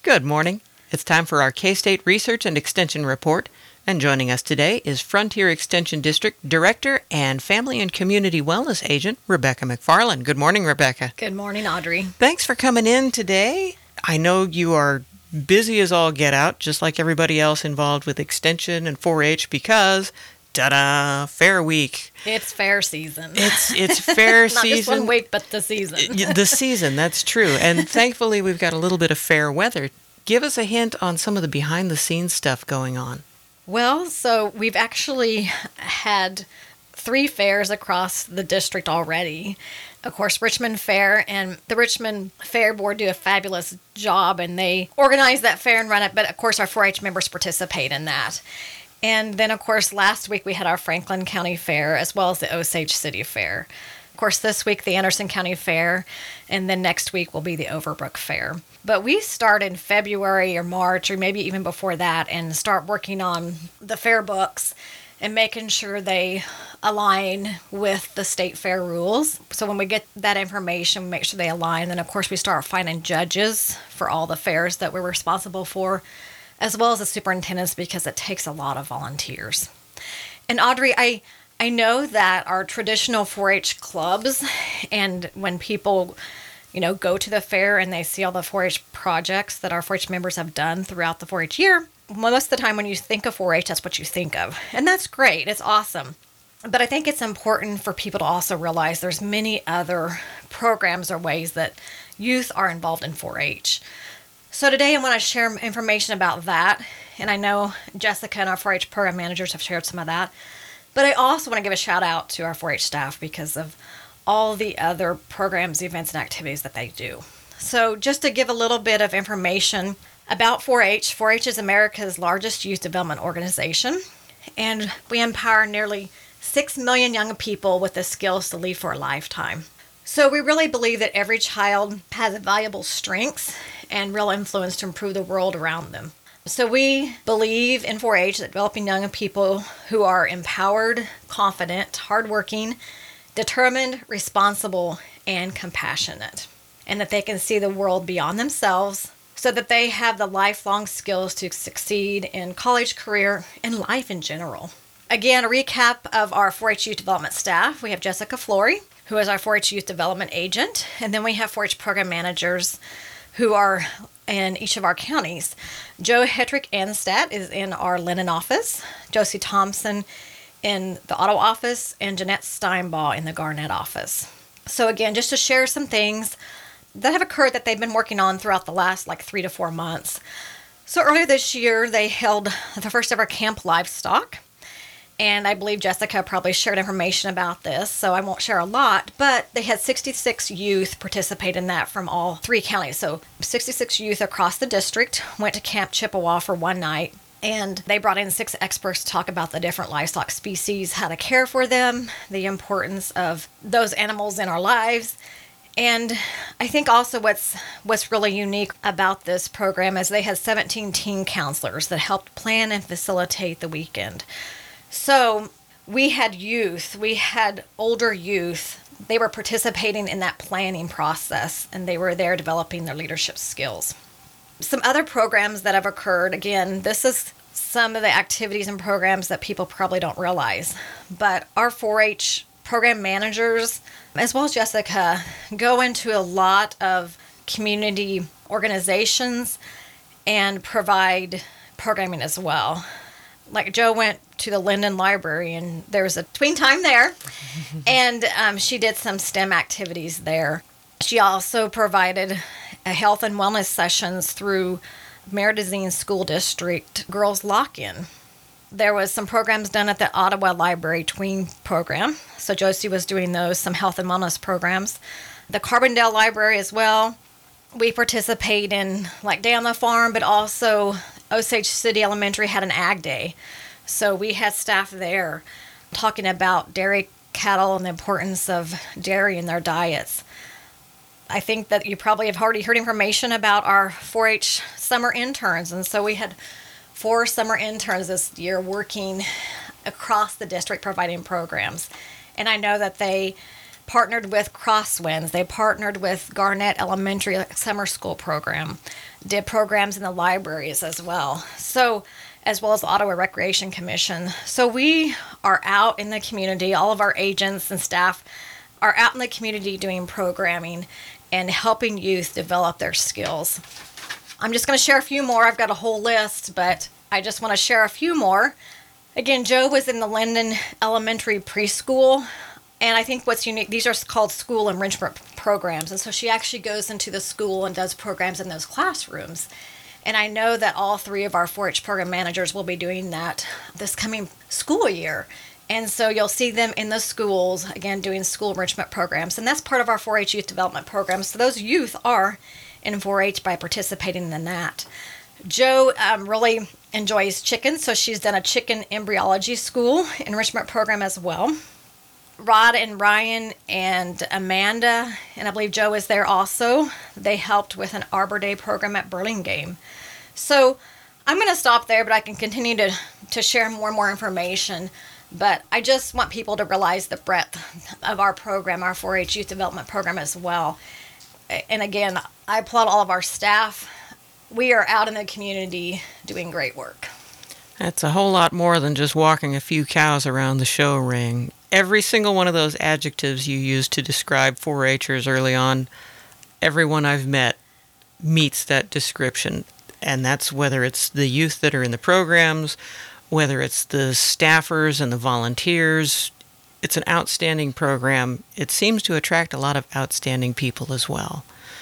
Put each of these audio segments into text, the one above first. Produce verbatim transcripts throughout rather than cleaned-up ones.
Good morning. It's time for our K-State Research and Extension Report, and joining us today is Frontier Extension District Director and Family and Community Wellness Agent, Rebecca McFarland. Good morning, Rebecca. Good morning, Audrey. Thanks for coming in today. I know you are busy as all get out, just like everybody else involved with Extension and four H, because ta-da, Fair Week. It's fair season. It's it's fair Not season. Not just one week, but the season. The season, that's true. And thankfully, we've got a little bit of fair weather. Give us a hint on some of the behind-the-scenes stuff going on. Well, so we've actually had three fairs across the district already. Of course, Richmond Fair, and the Richmond Fair Board do a fabulous job, and they organize that fair and run it, but of course our four H members participate in that. And then, of course, last week we had our Franklin County Fair, as well as the Osage City Fair. Of course, this week the Anderson County Fair, and then next week will be the Overbrook Fair. But we start in February or March, or maybe even before that, and start working on the fair books and making sure they align with the state fair rules. So when we get that information, we make sure they align. Then, of course, we start finding judges for all the fairs that we're responsible for, as well as the superintendents, because it takes a lot of volunteers. And Audrey, I I know that our traditional four H clubs, and when people, you know, go to the fair and they see all the four H projects that our four H members have done throughout the four H year, most of the time when you think of four H, that's what you think of. And that's great. It's awesome. But I think it's important for people to also realize there's many other programs or ways that youth are involved in four H. So today I want to share information about that, and I know Jessica and our four H program managers have shared some of that, but I also want to give a shout out to our four H staff because of all the other programs, events, and activities that they do. So just to give a little bit of information about four H, four H is America's largest youth development organization, and we empower nearly six million young people with the skills to lead for a lifetime. So we really believe that every child has valuable strengths and real influence to improve the world around them. So we believe in four H that developing young people who are empowered, confident, hardworking, determined, responsible, and compassionate, and that they can see the world beyond themselves so that they have the lifelong skills to succeed in college, career, and life in general. Again, a recap of our four H Youth Development staff. We have Jessica Flory, who is our four H Youth Development Agent, and then we have four H Program Managers who are in each of our counties. Joe Hetrick Anstadt is in our Lennon office, Josie Thompson in the Ottawa office, and Jeanette Steinbaugh in the Garnett office. So again, just to share some things that have occurred that they've been working on throughout the last like three to four months. So earlier this year, they held the first ever Camp Livestock. And I believe Jessica probably shared information about this, so I won't share a lot, but they had sixty-six youth participate in that from all three counties. So sixty-six youth across the district went to Camp Chippewa for one night, and they brought in six experts to talk about the different livestock species, how to care for them, the importance of those animals in our lives. And I think also what's what's really unique about this program is they had seventeen teen counselors that helped plan and facilitate the weekend. So we had youth, we had older youth. They were participating in that planning process, and they were there developing their leadership skills. Some other programs that have occurred, again, this is some of the activities and programs that people probably don't realize, but our four H program managers, as well as Jessica, go into a lot of community organizations and provide programming as well. Like Joe went to the Linden Library, and there was a tween time there, and um, she did some STEM activities there. She also provided a health and wellness sessions through Meridazine School District Girls Lock-In. There was some programs done at the Ottawa Library tween program, so Josie was doing those, some health and wellness programs. The Carbondale Library as well. We participate in like Day on the Farm, but also Osage City Elementary had an ag day. So we had staff there talking about dairy cattle and the importance of dairy in their diets. I think that you probably have already heard information about our four H summer interns. And so we had four summer interns this year working across the district providing programs. And I know that they partnered with Crosswinds. They partnered with Garnett Elementary Summer School Program, did programs in the libraries as well. So, as well as the Ottawa Recreation Commission. So we are out in the community. All of our agents and staff are out in the community doing programming and helping youth develop their skills. I'm just going to share a few more. I've got a whole list, but I just want to share a few more. Again, Jo was in the Linden Elementary Preschool, and I think what's unique, these are called school enrichment programs, and so she actually goes into the school and does programs in those classrooms. And I know that all three of our four H program managers will be doing that this coming school year. And so you'll see them in the schools, again, doing school enrichment programs. And that's part of our four H youth development program. So those youth are in four H by participating in that. Jo um, really enjoys chickens, so she's done a chicken embryology school enrichment program as well. Rod and Ryan and Amanda, and I believe Jo is there also, they helped with an Arbor Day program at Burlingame. So I'm going to stop there, but I can continue to, to share more and more information. But I just want people to realize the breadth of our program, our four H Youth Development Program as well. And again, I applaud all of our staff. We are out in the community doing great work. That's a whole lot more than just walking a few cows around the show ring. Every single one of those adjectives you used to describe four H'ers early on, everyone I've met meets that description. And that's whether it's the youth that are in the programs, whether it's the staffers and the volunteers. It's an outstanding program. It seems to attract a lot of outstanding people as well.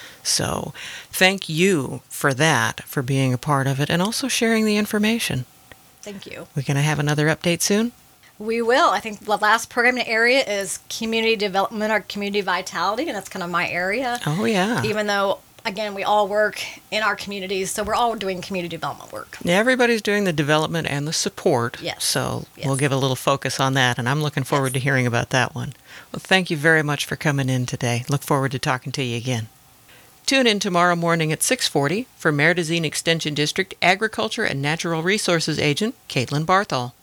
So thank you for that, for being a part of it, and also sharing the information. Thank you. We're going to have another update soon? We will. I think the last program in the area is community development or community vitality, and that's kind of my area. Oh, yeah. Even though, again, we all work in our communities, so we're all doing community development work. Yeah, everybody's doing the development and the support. Yes. So yes. We'll give a little focus on that, and I'm looking forward yes. to hearing about that one. Well, thank you very much for coming in today. Look forward to talking to you again. Tune in tomorrow morning at six forty for Merdocin Extension District Agriculture and Natural Resources Agent Caitlin Barthol.